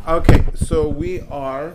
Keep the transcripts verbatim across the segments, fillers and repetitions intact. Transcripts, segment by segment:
Okay, so we are,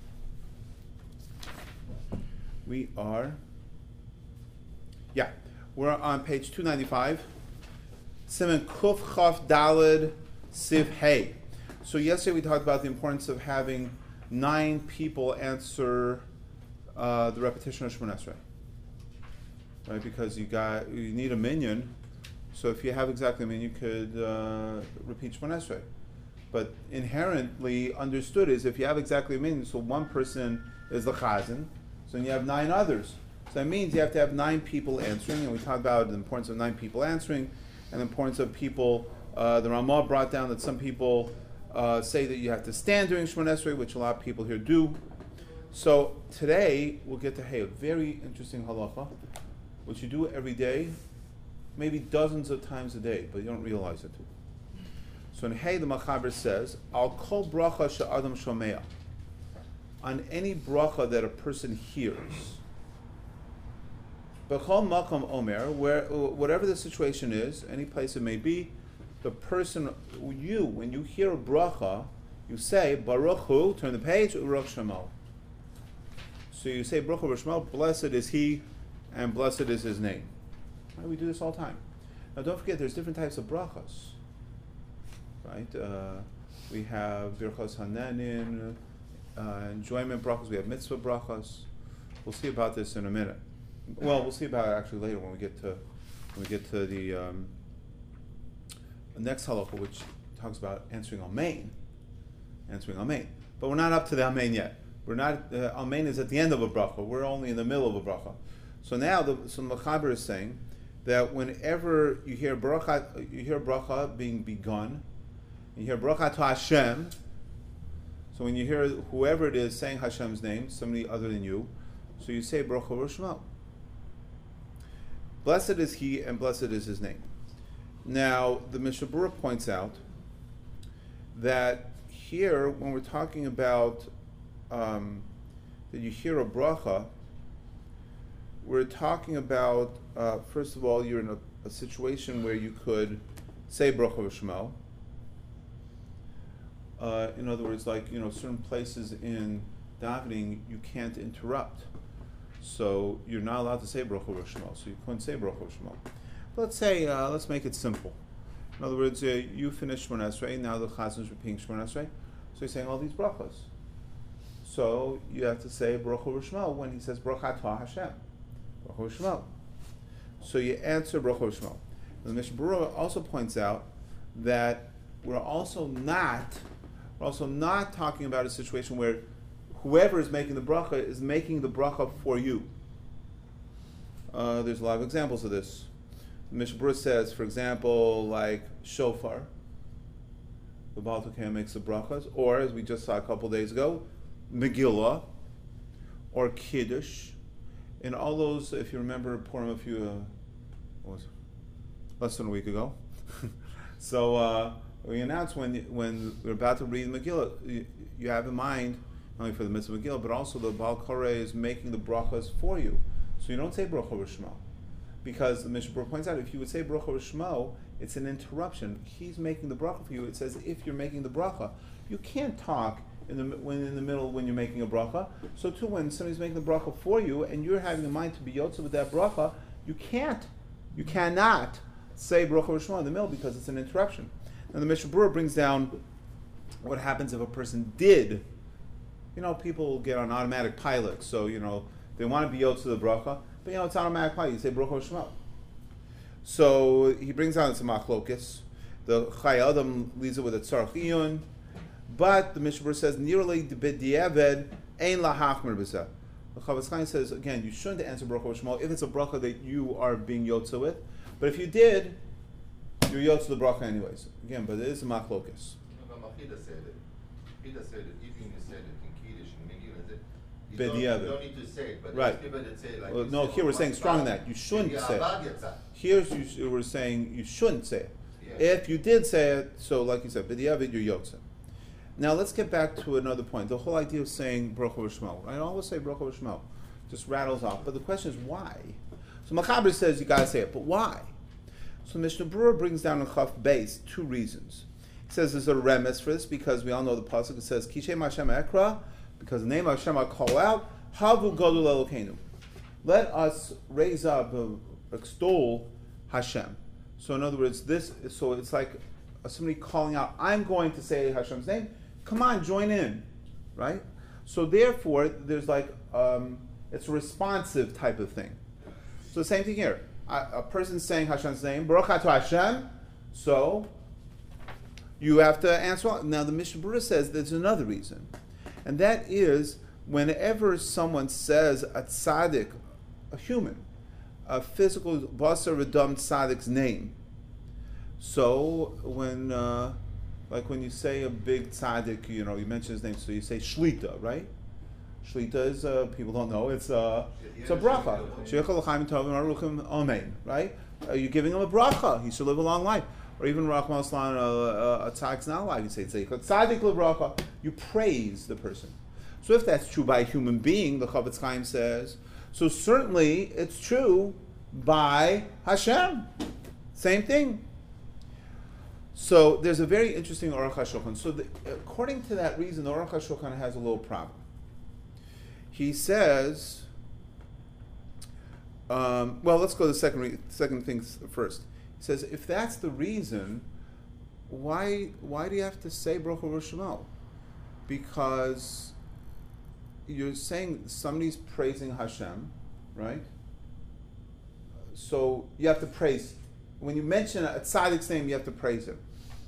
we are, yeah, we're on page two ninety-five. Siman Kuf Chaf Daled Siv Hey. So yesterday we talked about the importance of having nine people answer uh, the repetition of Shemona Esrei, right? Because you got you need a minyan. So if you have exactly a minyan, you could uh, repeat Shemona Esrei. But inherently understood is if you have exactly a minyan, so one person is the chazan, so then you have nine others. So that means you have to have nine people answering, and we talked about the importance of nine people answering, and the importance of people. Uh, the Ramah brought down that some people uh, say that you have to stand during Shemona Esrei, which a lot of people here do. So today we'll get to hey, a very interesting halacha, which you do every day, maybe dozens of times a day, but you don't realize it. So in Hey, the Machaber says, Al kol bracha she'adam shomea, on any bracha that a person hears. B'chol makom omer, where whatever the situation is, any place it may be, the person, you, when you hear a bracha, you say Baruch Hu, turn the page, Baruch Shemo. So you say Baruch Hu Shemo, blessed is he, and blessed is his name. Right, we do this all the time. Now don't forget, there's different types of brachas. Right? Uh, we have Birchos Hananin, uh, enjoyment brachas, we have mitzvah brachas. We'll see about this in a minute. Well, we'll see about it actually later when we get to when we get to the um, next halacha, which talks about answering Amen, answering Amen. But we're not up to the Amen yet. We're not. Uh, Amen is at the end of a bracha. We're only in the middle of a bracha. So now, the so Machaber is saying that whenever you hear bracha, you hear bracha being begun, you hear bracha to Hashem. So when you hear whoever it is saying Hashem's name, somebody other than you, so you say bracha v'shmo. Blessed is he, and blessed is his name. Now, the Mishnah Berurah points out that here, when we're talking about um, that you hear a bracha, we're talking about, uh, first of all, you're in a, a situation where you could say bracha v'shmo. Uh, in other words, like, you know, certain places in davening, you can't interrupt. So you're not allowed to say bracha v'shmo, so you couldn't say bracha v'shmo. Let's say, uh, let's make it simple. In other words, uh, you finish Shemona Esrei, now the chazan is repeating Shemona Esrei, so you're saying all these brachas. So you have to say bracha v'shmo when he says bracha to Hashem, bracha v'shmo. So you answer bracha v'shmo. The Mishnah Berurah also points out that we're also not, we're also not talking about a situation where whoever is making the bracha is making the bracha for you. Uh, there's a lot of examples of this. The Mishnah Berurah says, for example, like shofar, the Baal Tekeiah makes the brachas, or as we just saw a couple days ago, Megillah, or Kiddush. In all those, if you remember Purim a few, uh, what was it? less than a week ago. so uh, we announced when when we're about to read Megillah, you, you have in mind, not only for the mitzvah Megillah, but also the Baal Koreh is making the brachas for you. So you don't say bracha v'shmo. Because the Mishnah Berurah points out, if you would say bracha v'shmo, it's an interruption. He's making the bracha for you. It says if you're making the bracha, you can't talk in the when in the middle when you're making a bracha. So too, when somebody's making the bracha for you and you're having in mind to be yotze with that bracha, you can't, you cannot say bracha v'shmo in the middle because it's an interruption. And the Mishnah Berurah brings down what happens if a person did. You know, people get on automatic pilot, so you know they want to be yotze the bracha. But you know, it's automatic pilot. You say bracha v'shmo. So he brings out some machlokas. The Chai Adam leaves it with a tzarech iyun. But the Mishnah Berurah says, nearly b'diavad ein lahachmer b'zeh. The Chavetz Chaim says, again, you shouldn't answer bracha v'shmo if it's a bracha that you are being yotze with. But if you did, you're yotze the bracha anyways. Again, but it is a machlokas. Machida said it. Machida said it. Even you said it in Kiddush and Megillah. You don't, you don't need to say it, but right. people that say like well, no, here we're saying strong in that. You shouldn't say it. Here's you, we're saying you shouldn't say it. Yeah. If you did say it, so like you said, b'diavad you're yotze. Now let's get back to another point. The whole idea of saying bracha v'shmo. I always say bracha v'shmo. Just rattles off. But the question is why? So Machaber says you gotta say it, but why? So Mishnah Berurah brings down in Chaf Beis two reasons. says there's a remes for this because we all know the pasuk. It says Kishem Hashem Ekra, because the name of Hashem I call out. Havu Godul Elokeinu. Let us raise up, uh, extol Hashem. So in other words, this. So it's like somebody calling out. I'm going to say Hashem's name. Come on, join in, right? So therefore, there's like um, it's a responsive type of thing. So the same thing here. A, a person saying Hashem's name, Baruch Atah Hashem. So you have to answer. Now the Mishnah Berurah says there's another reason, and that is whenever someone says a tzaddik, a human, a physical basar redum tzaddik's name. So when, uh, like when you say a big tzaddik, you know, you mention his name, so you say Shlita, right? Shlita is, uh, people don't know, it's, uh, it's a bracha. Right? Uh, you're giving him a bracha. He should live a long life. Or even Rachman Aslan, a tzaddik's not alive, you say tzaddik lebracha. You praise the person. So if that's true by a human being, the Chavetz Chaim says, so certainly it's true by Hashem. Same thing. So there's a very interesting Aruch HaShulchan. So the, according to that reason, the Aruch HaShulchan has a little problem. He says, um, well, let's go to the second re- second things first. He says, if that's the reason, why why do you have to say Baruch Hu Shemo? Because you're saying somebody's praising Hashem, right? So you have to praise. When you mention a tzaddik's name, you have to praise him.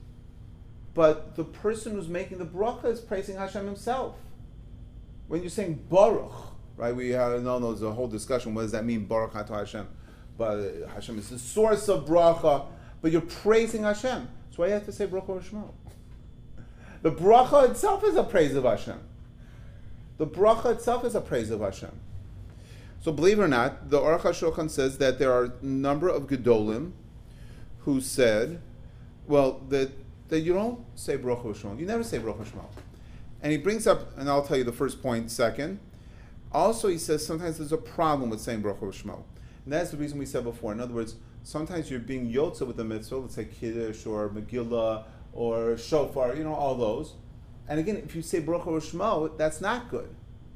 But the person who's making the bracha is praising Hashem himself. When you're saying Baruch, right? We have no, no. There's a whole discussion. What does that mean, Baruch Atah Hashem? But Hashem is the source of bracha. But you're praising Hashem. That's why you have to say Baruch Hu Shemo. The bracha itself is a praise of Hashem. The bracha itself is a praise of Hashem. So believe it or not, the Aruch HaShulchan says that there are a number of Gedolim who said, well, that, that you don't say Baruch Hu Shemo. You never say Baruch Hu Shemo. And he brings up, and I'll tell you the first point second. Also, he says sometimes there's a problem with saying Baruch Hu Shemo. And that's the reason we said before. In other words, sometimes you're being yotza with the mitzvah, let's say Kiddush or Megillah or Shofar, you know, all those. And again, if you say Baruch Hu Shemo, that's not good.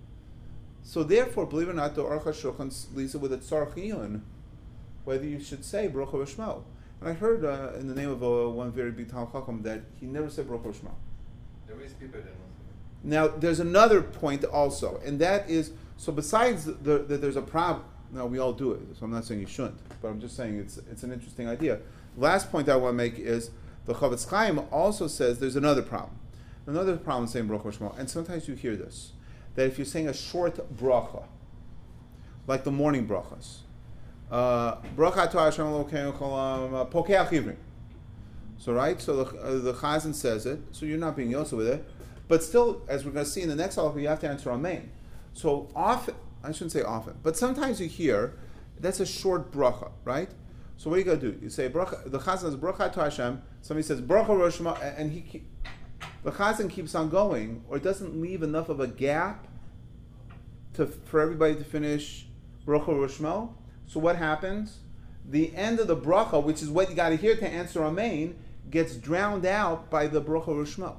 So therefore, believe it or not, the Aruch HaShulchan leaves it with a tzarech iyun, whether you should say Baruch Hu Shemo. And I heard uh, in the name of uh, one very big Talmid Chacham that he never said Baruch Hu Shemo. There is people that don't. Now, there's another point also, and that is, so besides that the, the, there's a problem, now we all do it, so I'm not saying you shouldn't, but I'm just saying it's it's an interesting idea. Last point I want to make is, the Chavetz Chaim also says there's another problem. Another problem saying Baruch Hu Shemo, and sometimes you hear this, that if you're saying a short bracha, like the morning brachas, Baruch Atah Hashem Elokeinu Cholam Pokeach Ivrim. So right, so the, uh, the Chazan says it, so you're not being yosef with it, but still, as we're going to see in the next halacha, you have to answer Amen. So often, I shouldn't say often, but sometimes you hear, that's a short bracha, right? So what are you going to do? You say, bracha, the Chazan says, Baruch Atah Hashem, somebody says, Baruch Hu Shemo, and he, the Chazan keeps on going, or it doesn't leave enough of a gap to for everybody to finish Baruch Hu Shemo. So what happens? The end of the bracha, which is what you got to hear to answer Amen, gets drowned out by the Baruch Hu Shemo.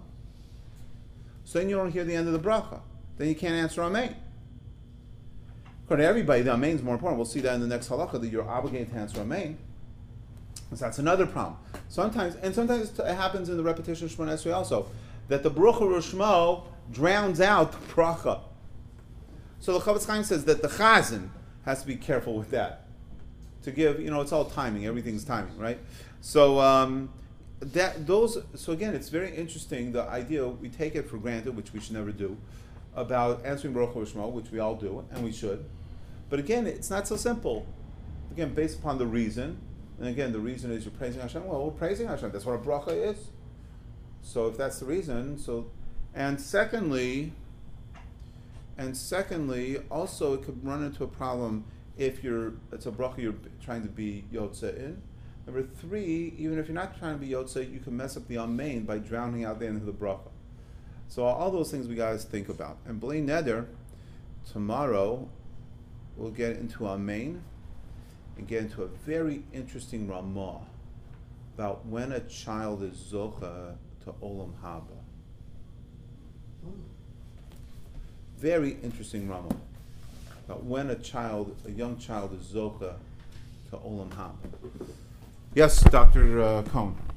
So then you don't hear the end of the bracha. Then you can't answer Amen. According to everybody, the Amen is more important. We'll see that in the next halacha, that you're obligated to answer Amen. So that's another problem. Sometimes, and sometimes it happens in the repetition of Shemona Esrei also, that the Baruch Hu Shemo drowns out the bracha. So the Chavetz Chaim says that the Chazan has to be careful with that. To give, you know, it's all timing. Everything's timing, right? So um, that those. So again, it's very interesting. The idea, we take it for granted, which we should never do, about answering Baruch Hu Shemo, which we all do, and we should. But again, it's not so simple. Again, based upon the reason, and again, the reason is you're praising Hashem. Well, we're praising Hashem. That's what a bracha is. So if that's the reason, so, and secondly, and secondly, also it could run into a problem if you're, it's a bracha you're trying to be yotze in. Number three, even if you're not trying to be yotze, you can mess up the amen by drowning out the end of the bracha. So all those things we guys think about. And b'lei neder, tomorrow we'll get into amen and get into a very interesting ramah about when a child is zocha to Olam Haba. Very interesting Rama. About when a child, a young child, is zocha to Olam Haba. Yes, Doctor Uh, Cohn.